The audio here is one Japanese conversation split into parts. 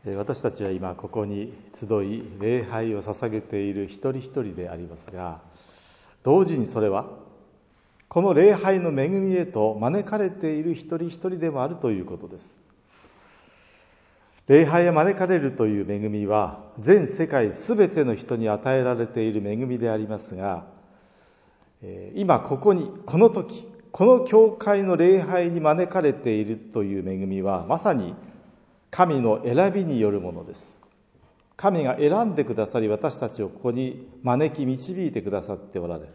私たちは今ここに集い礼拝を捧げている一人一人でありますが、同時にそれはこの礼拝の恵みへと招かれている一人一人でもあるということです。礼拝へ招かれるという恵みは全世界すべての人に与えられている恵みでありますが、今ここにこの時この教会の礼拝に招かれているという恵みはまさに神の選びによるものです。神が選んでくださり、私たちをここに招き導いてくださっておられる。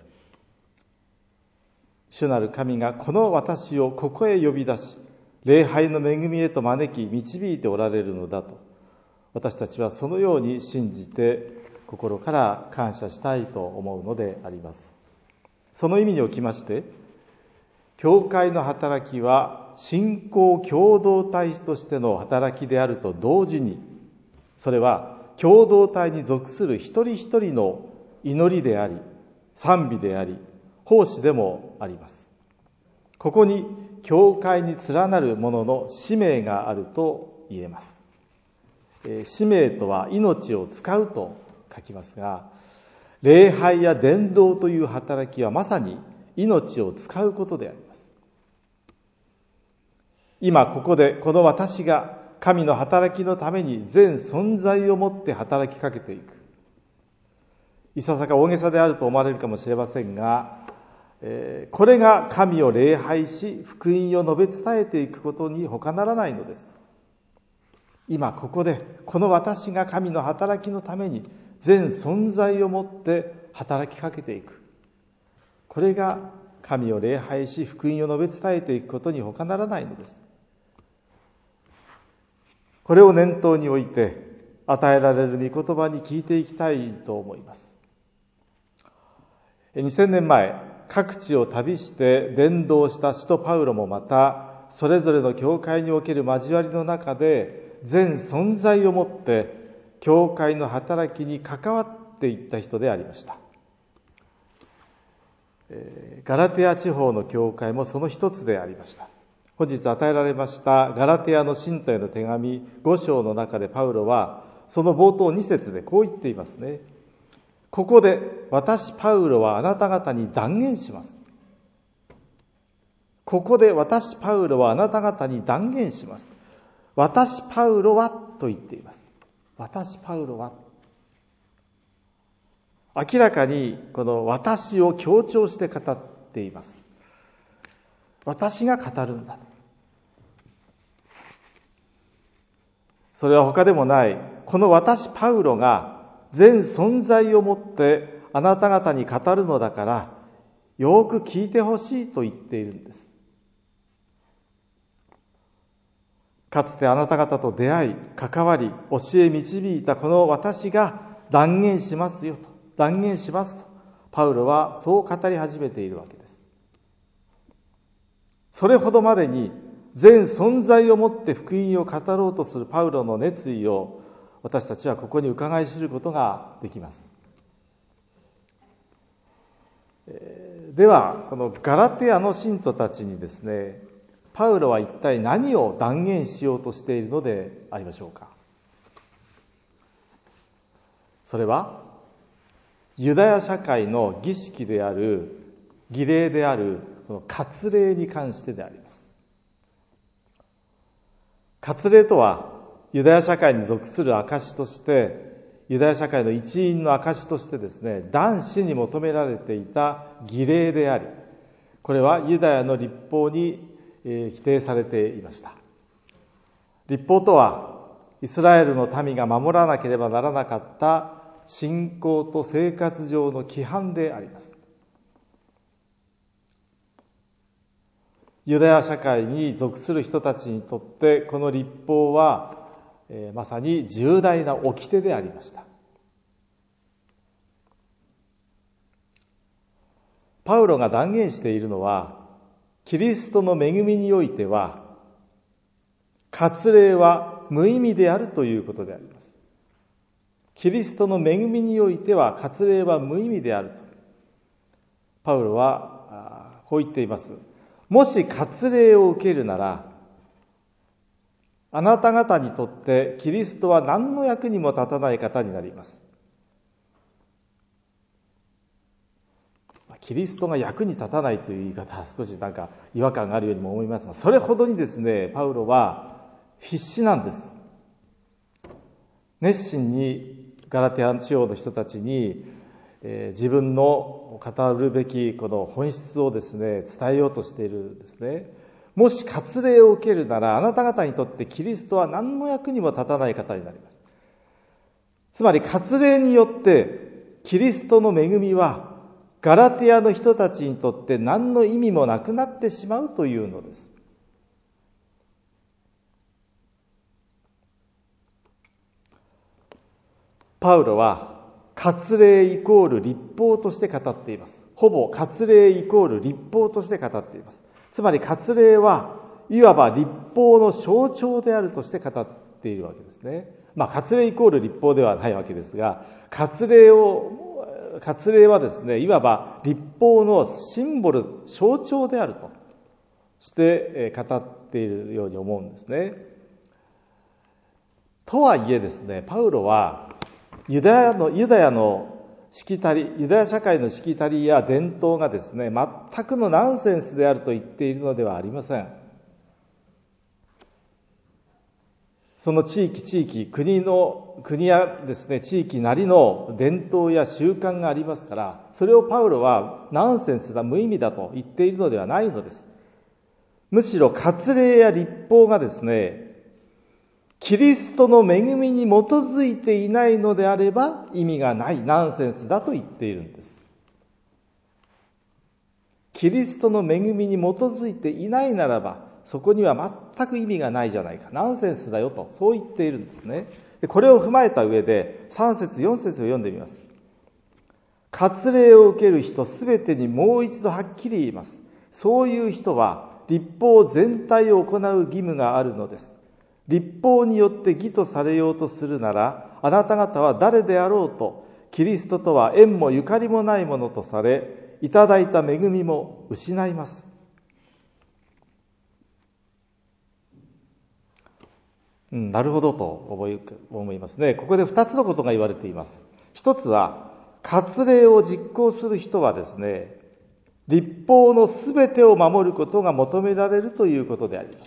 主なる神がこの私をここへ呼び出し、礼拝の恵みへと招き導いておられるのだと、私たちはそのように信じて心から感謝したいと思うのであります。その意味におきまして、教会の働きは信仰共同体としての働きであると同時に、それは共同体に属する一人一人の祈りであり、賛美であり、奉仕でもあります。ここに教会に連なる者の使命があると言えます。使命とは命を使うと書きますが、礼拝や伝道という働きはまさに命を使うことであります。今ここでこの私が神の働きのために全存在をもって働きかけていく。いささか大げさであると思われるかもしれませんが、これが神を礼拝し福音を述べ伝えていくことに他ならないのです。今ここでこの私が神の働きのために全存在をもって働きかけていく。これが神を礼拝し福音を述べ伝えていくことに他ならないのです。これを念頭に置いて与えられる御言葉に聞いていきたいと思います。2000年前、各地を旅して伝道した使徒パウロもまた、それぞれの教会における交わりの中で全存在をもって教会の働きに関わっていった人でありました。ガラテヤ地方の教会もその一つでありました。本日与えられましたガラテヤの信徒への手紙5章の中でパウロはその冒頭2節でこう言っていますね。ここで私パウロはあなた方に断言します。ここで私パウロはあなた方に断言します。私パウロはと言っています。私パウロは。明らかにこの私を強調して語っています。私が語るんだ。それは他でもない、この私パウロが全存在をもってあなた方に語るのだから、よく聞いてほしいと言っているんです。かつてあなた方と出会い、関わり、教え導いたこの私が断言しますよと、断言しますと、パウロはそう語り始めているわけです。それほどまでに全存在をもって福音を語ろうとするパウロの熱意を私たちはここに伺い知ることができます。ではこのガラテヤの信徒たちにですね、パウロは一体何を断言しようとしているのでありましょうか。それはユダヤ社会の儀式である、儀礼であるこの割礼に関してであります。割礼とはユダヤ社会に属する証として、ユダヤ社会の一員の証としてですね、男子に求められていた儀礼であり、これはユダヤの律法に規定されていました。律法とはイスラエルの民が守らなければならなかった信仰と生活上の規範であります。ユダヤ社会に属する人たちにとってこの律法は、まさに重大な掟でありました。パウロが断言しているのは、キリストの恵みにおいては割礼は無意味であるということであります。キリストの恵みにおいては割礼は無意味であるとパウロはこう言っています。もし割礼を受けるならあなた方にとってキリストは何の役にも立たない方になります。キリストが役に立たないという言い方は少し違和感があるようにも思いますが、それほどにですね、パウロは必死なんです。熱心にガラテヤ地方の人たちに、自分の語るべきこの本質をですね、伝えようとしているんですね。もし割礼を受けるなら、あなた方にとってキリストは何の役にも立たない方になります。つまり割礼によってキリストの恵みはガラテヤの人たちにとって何の意味もなくなってしまうというのです。パウロは割礼イコール律法として語っています。ほぼ割礼イコール律法として語っています。つまり割礼はいわば律法の象徴であるとして語っているわけですね。割礼イコール律法ではないわけですが、割礼はですね、いわば律法のシンボル、象徴であるとして語っているように思うんですね。とはいえですね、パウロはユダヤのしきたり、ユダヤ社会のしきたりや伝統がですね、全くのナンセンスであると言っているのではありません。その地域、国やですね、地域なりの伝統や習慣がありますから、それをパウロはナンセンスだ、無意味だと言っているのではないのです。むしろ割礼や律法がですね、キリストの恵みに基づいていないのであれば意味がない、ナンセンスだと言っているんです。キリストの恵みに基づいていないならば、そこには全く意味がないじゃないか、ナンセンスだよと、そう言っているんですね。でこれを踏まえた上で3節4節を読んでみます。割礼を受ける人すべてにもう一度はっきり言います。そういう人は律法全体を行う義務があるのです。律法によって義とされようとするなら、あなた方は誰であろうと、キリストとは縁もゆかりもないものとされ、いただいた恵みも失います。なるほどと思いますね。ここで2つのことが言われています。一つは、割礼を実行する人はですね、律法のすべてを守ることが求められるということであります。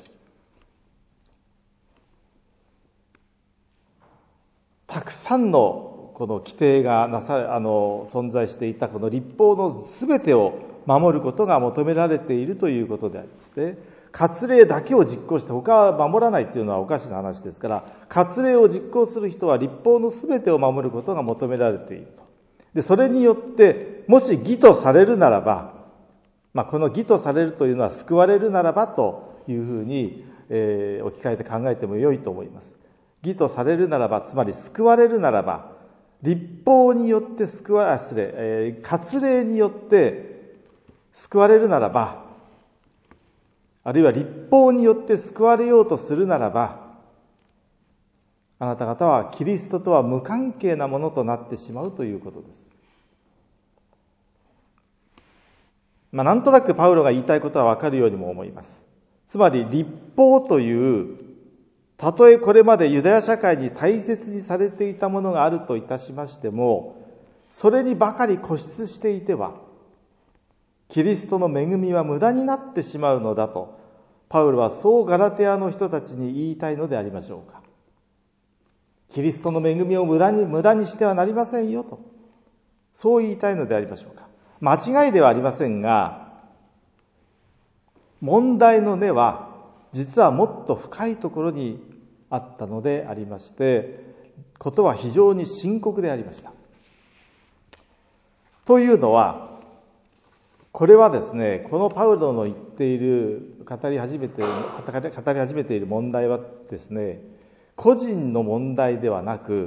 たくさんのこの規定が存在していたこの律法のすべてを守ることが求められているということでありますね。割礼だけを実行して他は守らないというのはおかしな話ですから、割礼を実行する人は律法のすべてを守ることが求められていると。で、それによってもし義とされるならば、この義とされるというのは救われるならばというふうに、置き換えて考えても良いと思います。義とされるならば、つまり救われるならば、律法によって割礼によって救われるならば、あるいは律法によって救われようとするならば、あなた方はキリストとは無関係なものとなってしまうということです。なんとなくパウロが言いたいことはわかるようにも思います。つまり律法というたとえこれまでユダヤ社会に大切にされていたものがあるといたしましても、それにばかり固執していては、キリストの恵みは無駄になってしまうのだと、パウロはそうガラテヤの人たちに言いたいのでありましょうか。キリストの恵みを無駄にしてはなりませんよと、そう言いたいのでありましょうか。間違いではありませんが、問題の根は実はもっと深いところにあったのでありまして、ことは非常に深刻でありました。というのは、これはですね、このパウロの言っている、語り始めている問題はですね、個人の問題ではなく、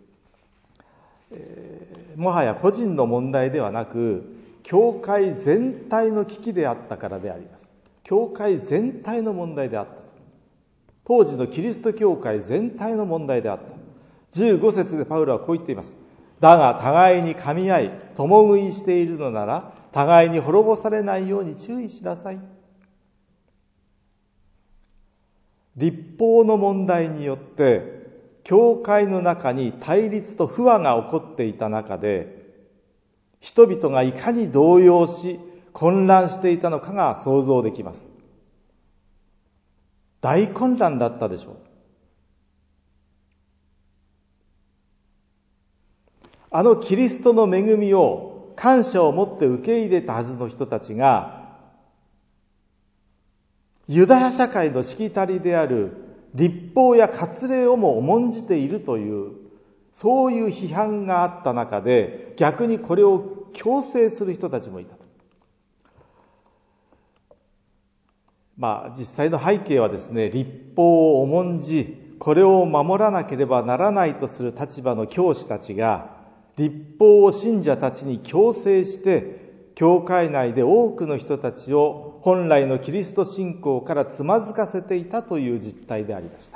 もはや個人の問題ではなく、教会全体の危機であったからであります。教会全体の問題であった。当時のキリスト教会全体の問題であった。15節でパウロはこう言っています。だが互いに噛み合い、共食いしているのなら、互いに滅ぼされないように注意しなさい。 律法の問題によって教会の中に対立と不和が起こっていた中で、人々がいかに動揺し混乱していたのかが想像できます。大混乱だったでしょう。あのキリストの恵みを感謝を持って受け入れたはずの人たちが、ユダヤ社会のしきたりである律法や割礼をも重んじているという、そういう批判があった中で、逆にこれを強制する人たちもいたと。実際の背景はですね、律法を重んじ、これを守らなければならないとする立場の教師たちが、律法を信者たちに強制して、教会内で多くの人たちを本来のキリスト信仰からつまずかせていたという実態でありました。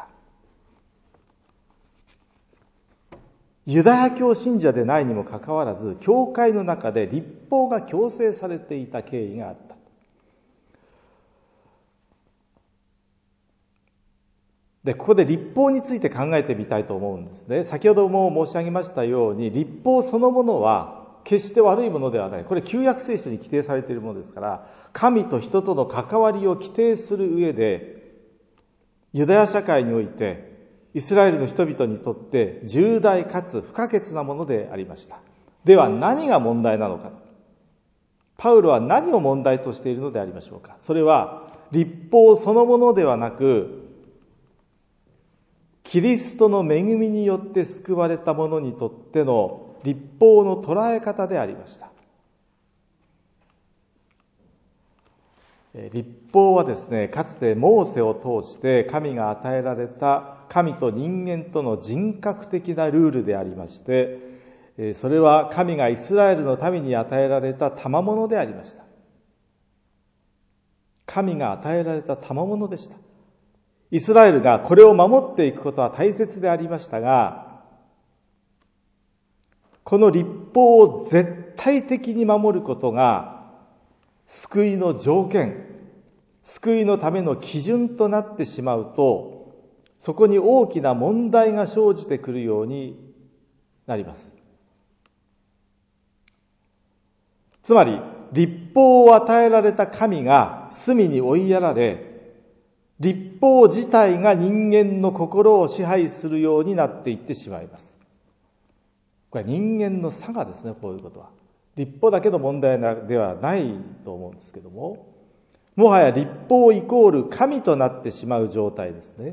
ユダヤ教信者でないにもかかわらず、教会の中で律法が強制されていた経緯があった。で、ここで律法について考えてみたいと思うんですね。先ほども申し上げましたように、律法そのものは決して悪いものではない。これ旧約聖書に規定されているものですから、神と人との関わりを規定する上で、ユダヤ社会においてイスラエルの人々にとって重大かつ不可欠なものでありました。では何が問題なのか。パウロは何を問題としているのでありましょうか。それは律法そのものではなく、キリストの恵みによって救われた者にとっての律法の捉え方でありました。律法はですね、かつてモーセを通して神が与えられた神と人間との人格的なルールでありまして、それは神がイスラエルの民に与えられた賜物でありました。神が与えられた賜物でした。イスラエルがこれを守っていくことは大切でありましたが、この律法を絶対的に守ることが救いの条件、救いのための基準となってしまうと、そこに大きな問題が生じてくるようになります。つまり、律法を与えられた神が隅に追いやられ、律法自体が人間の心を支配するようになっていってしまいます。これは人間の差がですね、こういうことは。律法だけの問題ではないと思うんですけども、もはや律法イコール神となってしまう状態ですね。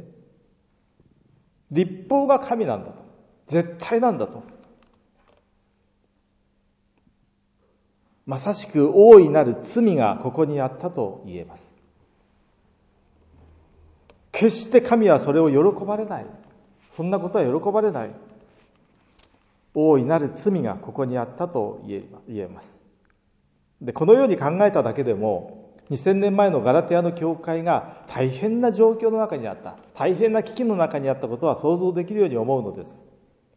律法が神なんだと。絶対なんだと。まさしく大いなる罪がここにあったと言えます。決して神はそれを喜ばれない。そんなことは喜ばれない。大いなる罪がここにあったと言えます。で、このように考えただけでも、2000年前のガラテヤの教会が大変な状況の中にあった、大変な危機の中にあったことは想像できるように思うのです。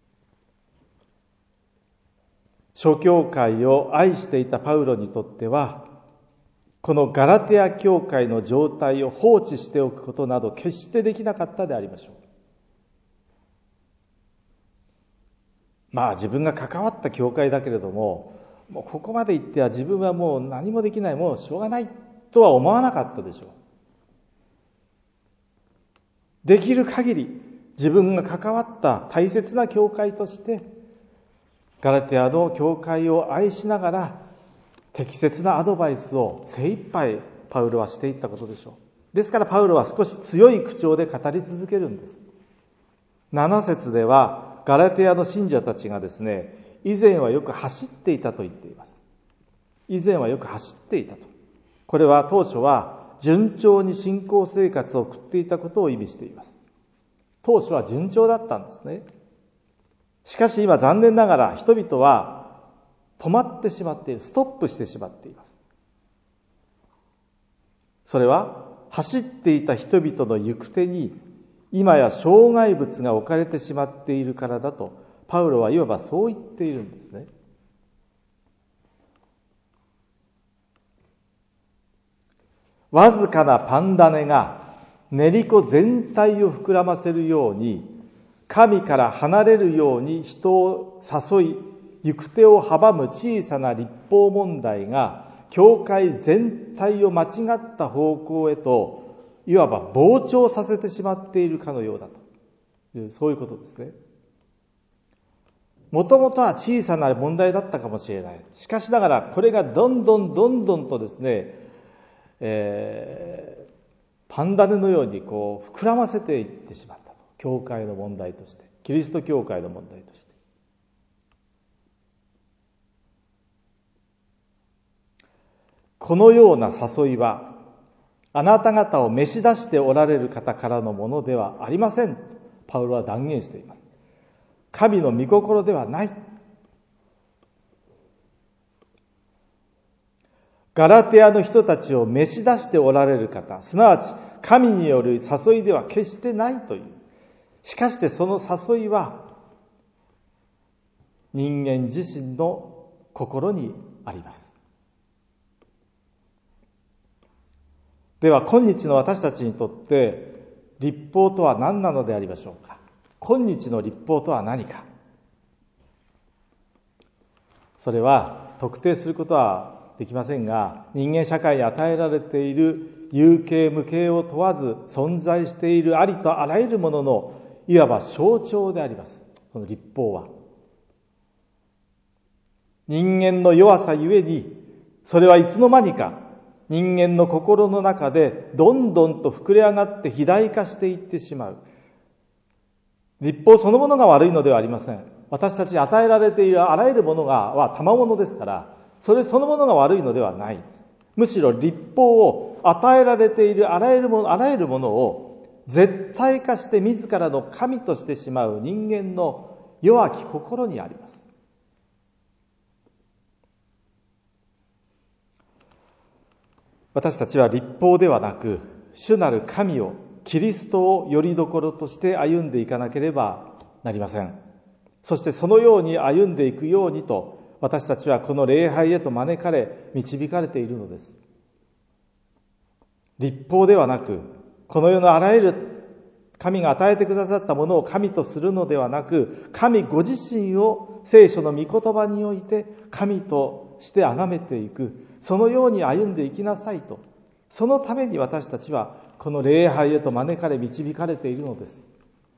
諸教会を愛していたパウロにとっては、このガラテヤ教会の状態を放置しておくことなど決してできなかったでありましょう。自分が関わった教会だけれども、もうここまで行っては自分はもう何もできない、もうしょうがないとは思わなかったでしょう。できる限り自分が関わった大切な教会として、ガラテヤの教会を愛しながら、適切なアドバイスを精一杯パウロはしていったことでしょう。ですからパウロは少し強い口調で語り続けるんです。7節ではガラテヤの信者たちがですね、以前はよく走っていたと言っています。以前はよく走っていたと。これは当初は順調に信仰生活を送っていたことを意味しています。当初は順調だったんですね。しかし今残念ながら人々は止まってしまっている、ストップしてしまっています。それは走っていた人々の行く手に今や障害物が置かれてしまっているからだと、パウロはいわばそう言っているんですね。わずかなパン種が練り子全体を膨らませるように、神から離れるように人を誘い、行く手を阻む小さな立法問題が、教会全体を間違った方向へと、いわば膨張させてしまっているかのようだという、そういうことですね。もともとは小さな問題だったかもしれない。しかしながら、これがどんどんとですね、パンダネのようにこう膨らませていってしまったと。教会の問題として、キリスト教会の問題として。このような誘いは、あなた方を召し出しておられる方からのものではありません。パウロは断言しています。神の御心ではない。ガラテヤの人たちを召し出しておられる方、すなわち神による誘いでは決してないという。しかしてその誘いは人間自身の心にあります。では今日の私たちにとって律法とは何なのでありましょうか。今日の律法とは何か。それは特定することはできませんが、人間社会に与えられている有形無形を問わず存在しているありとあらゆるもののいわば象徴であります。この律法は人間の弱さゆえに、それはいつの間にか人間の心の中でどんどんと膨れ上がって肥大化していってしまう。律法そのものが悪いのではありません。私たちに与えられているあらゆるものは賜物ですから、それそのものが悪いのではないです。むしろ律法を与えられているあらゆるものを絶対化して自らの神としてしまう人間の弱き心にあります。私たちは律法ではなく、主なる神を、キリストをよりどころとして歩んでいかなければなりません。そしてそのように歩んでいくようにと、私たちはこの礼拝へと招かれ、導かれているのです。律法ではなく、この世のあらゆる神が与えてくださったものを神とするのではなく、神ご自身を聖書の御言葉において神として崇めていく、そのように歩んでいきなさいと、そのために私たちはこの礼拝へと招かれ導かれているのです。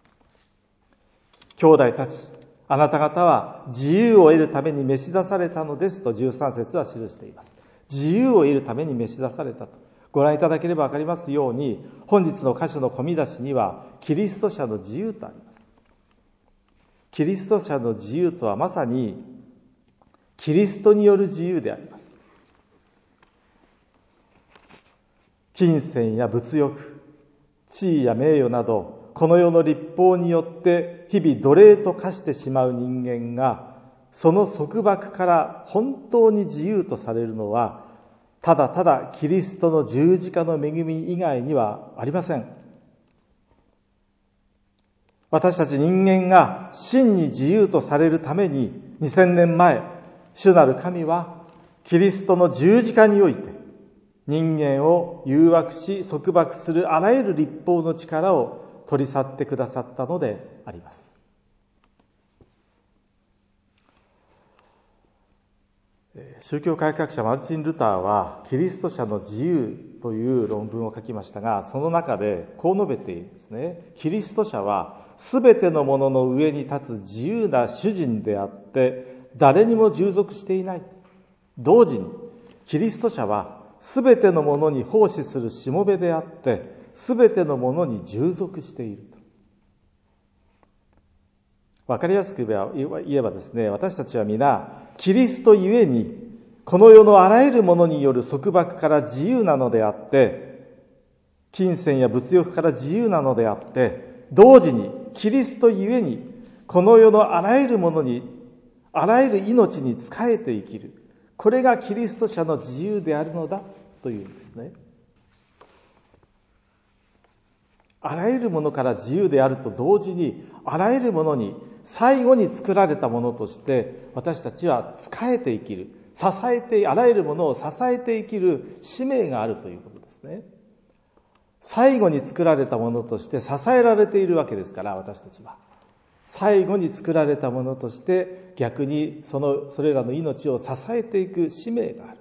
兄弟たち、あなた方は自由を得るために召し出されたのですと13節は記しています。自由を得るために召し出されたとご覧いただければわかりますように、本日の箇所の込み出しにはキリスト者の自由とあります。キリスト者の自由とはまさにキリストによる自由であります。金銭や物欲、地位や名誉など、この世の律法によって日々奴隷と化してしまう人間が、その束縛から本当に自由とされるのは、ただただキリストの十字架の恵み以外にはありません。私たち人間が真に自由とされるために、2000年前、主なる神はキリストの十字架において、人間を誘惑し束縛するあらゆる律法の力を取り去ってくださったのであります。宗教改革者マルチン・ルターはキリスト者の自由という論文を書きましたが、その中でこう述べているんですね。キリスト者はすべてのものの上に立つ自由な主人であって誰にも従属していない。同時にキリスト者はすべてのものに奉仕するしもべであって、すべてのものに従属していると。わかりやすく言えばですね、私たちは皆、キリストゆえに、この世のあらゆるものによる束縛から自由なのであって、金銭や物欲から自由なのであって、同時にキリストゆえに、この世のあらゆるものに、あらゆる命に仕えて生きる。これがキリスト者の自由であるのだというんですね。あらゆるものから自由であると同時に、あらゆるものに最後に作られたものとして私たちは仕えて生きる、あらゆるものを支えて生きる使命があるということですね。 最後に作られたものとして支えられているわけですから、私たちは最後に作られたものとして逆にそれらの命を支えていく使命がある。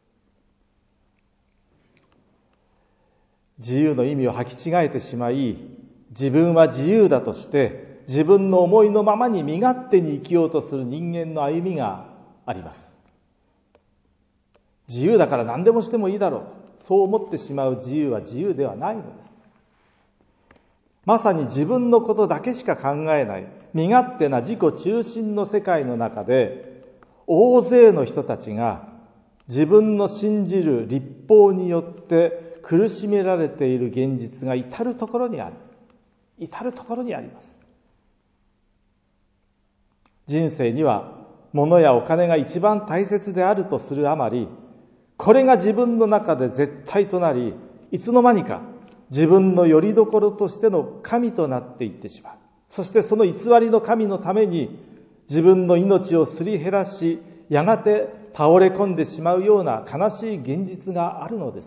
自由の意味を履き違えてしまい、自分は自由だとして自分の思いのままに身勝手に生きようとする人間の歩みがあります。自由だから何でもしてもいいだろう、そう思ってしまう自由は自由ではないのです。まさに自分のことだけしか考えない身勝手な自己中心の世界の中で、大勢の人たちが自分の信じる律法によって苦しめられている現実が至るところにある。至るところにあります。人生には物やお金が一番大切であるとするあまり、これが自分の中で絶対となり、いつの間にか自分の拠り所としての神となっていってしまう。そしてその偽りの神のために自分の命をすり減らし、やがて倒れ込んでしまうような悲しい現実があるのです。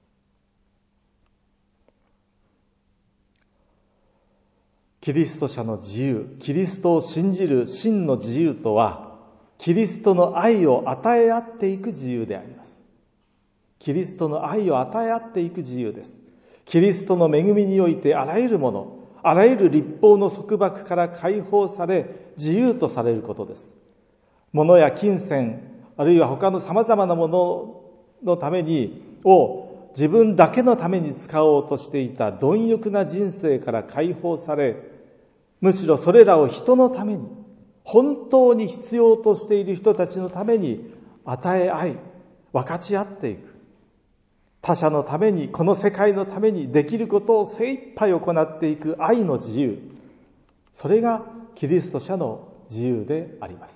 キリスト者の自由、キリストを信じる真の自由とは、キリストの愛を与え合っていく自由であります。キリストの愛を与え合っていく自由です。キリストの恵みにおいてあらゆるもの、あらゆる律法の束縛から解放され、自由とされることです。物や金銭、あるいは他の様々なもののために自分だけのために使おうとしていた貪欲な人生から解放され、むしろそれらを人のために、本当に必要としている人たちのために与え合い、分かち合っていく。他者のために、この世界のためにできることを精一杯行っていく愛の自由。それがキリスト者の自由であります。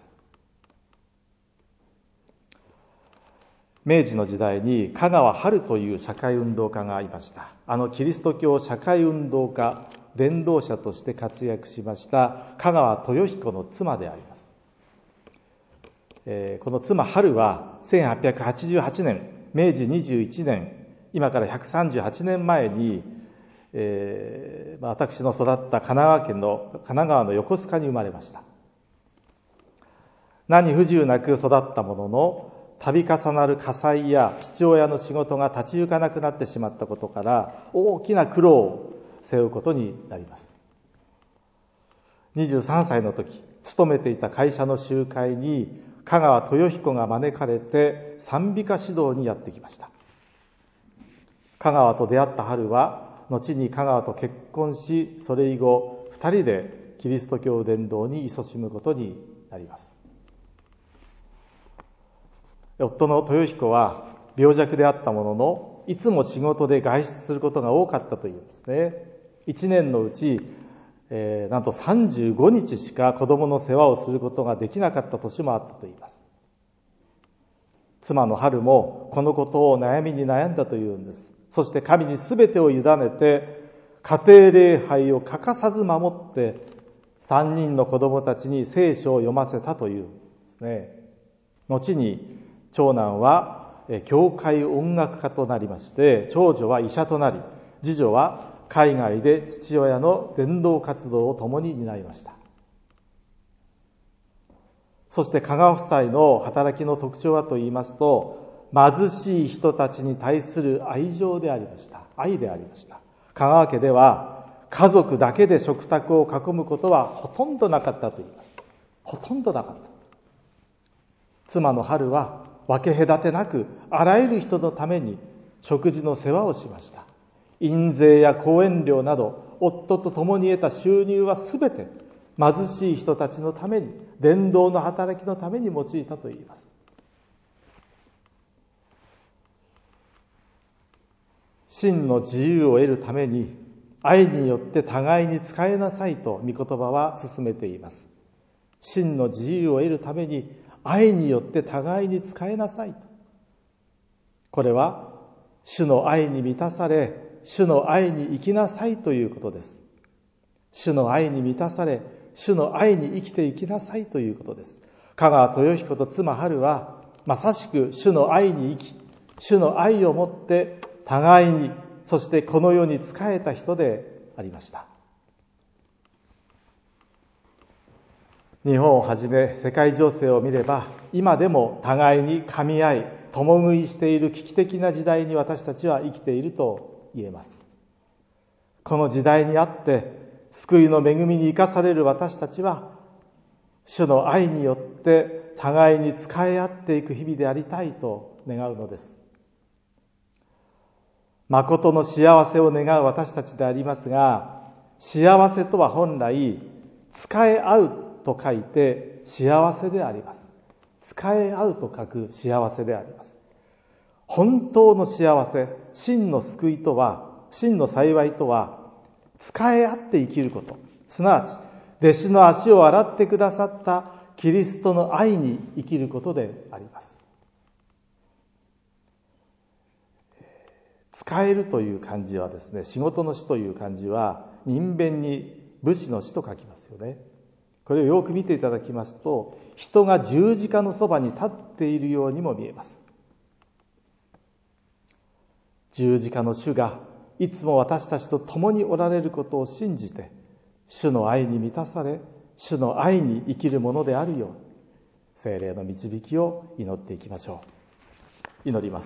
明治の時代に香川春という社会運動家がいました。キリスト教社会運動家、伝道者として活躍しました香川豊彦の妻であります。この妻春は1888年、明治21年、今から138年前に、私の育った神奈川の横須賀に生まれました。何不自由なく育ったものの、度重なる火災や父親の仕事が立ち行かなくなってしまったことから大きな苦労を背負うことになります。23歳の時、勤めていた会社の集会に香川豊彦が招かれて賛美歌指導にやってきました。香川と出会った春は後に香川と結婚し、それ以後2人でキリスト教伝道に勤しむことになります。夫の豊彦は病弱であったものの、いつも仕事で外出することが多かったというんですね。1年のうち、なんと35日しか子供の世話をすることができなかった年もあったといいます。妻の春もこのことを悩みに悩んだというんです。そして神に全てを委ねて、家庭礼拝を欠かさず守って、3人の子供たちに聖書を読ませたというんですね。後に長男は教会音楽家となりまして、長女は医者となり、次女は海外で父親の伝道活動を共に担いました。そして香川夫妻の働きの特徴はと言いますと、貧しい人たちに対する愛情でありました。愛でありました。香川家では家族だけで食卓を囲むことはほとんどなかったと言います。ほとんどなかった。妻の春は分け隔てなくあらゆる人のために食事の世話をしました。印税や講演料など夫と共に得た収入はすべて貧しい人たちのために、伝道の働きのために用いたといいます。真の自由を得るために愛によって互いに仕えなさいと御言葉は進めています。真の自由を得るために愛によって互いに仕えなさいと。これは主の愛に満たされ、主の愛に生きなさいということです。主の愛に満たされ、主の愛に生きていきなさいということです。香川豊彦と妻春はまさしく主の愛に生き、主の愛をもって互いに、 そしてこの世に仕えた人でありました。日本をはじめ世界情勢を見れば、今でも互いに噛み合い共食いしている危機的な時代に私たちは生きていると言えます。この時代にあって救いの恵みに生かされる私たちは、主の愛によって互いに仕え合っていく日々でありたいと願うのです。誠の幸せを願う私たちでありますが、幸せとは本来仕え合うと書いて幸せであります。仕え合うと書く幸せであります。本当の幸せ、真の救いとは、真の幸いとは、仕え合って生きること、すなわち弟子の足を洗ってくださったキリストの愛に生きることであります。仕えるという漢字はですね、仕事の仕という漢字は人弁に武士の士と書きますよね。これをよく見ていただきますと、人が十字架のそばに立っているようにも見えます。十字架の主がいつも私たちと共におられることを信じて、主の愛に満たされ、主の愛に生きるものであるように、聖霊の導きを祈っていきましょう。祈ります。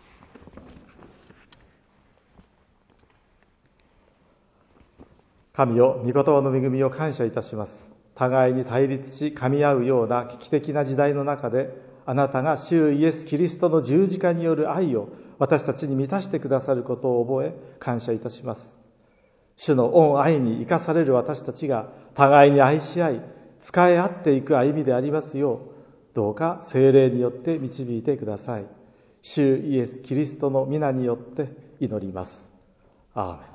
神よ、御言葉の恵みを感謝いたします。互いに対立し噛み合うような危機的な時代の中で、あなたが主イエス・キリストの十字架による愛を私たちに満たしてくださることを覚え感謝いたします。主の恩愛に生かされる私たちが互いに愛し合い仕え合っていく歩みでありますよう、どうか聖霊によって導いてください。主イエス・キリストの皆によって祈ります。アーメン。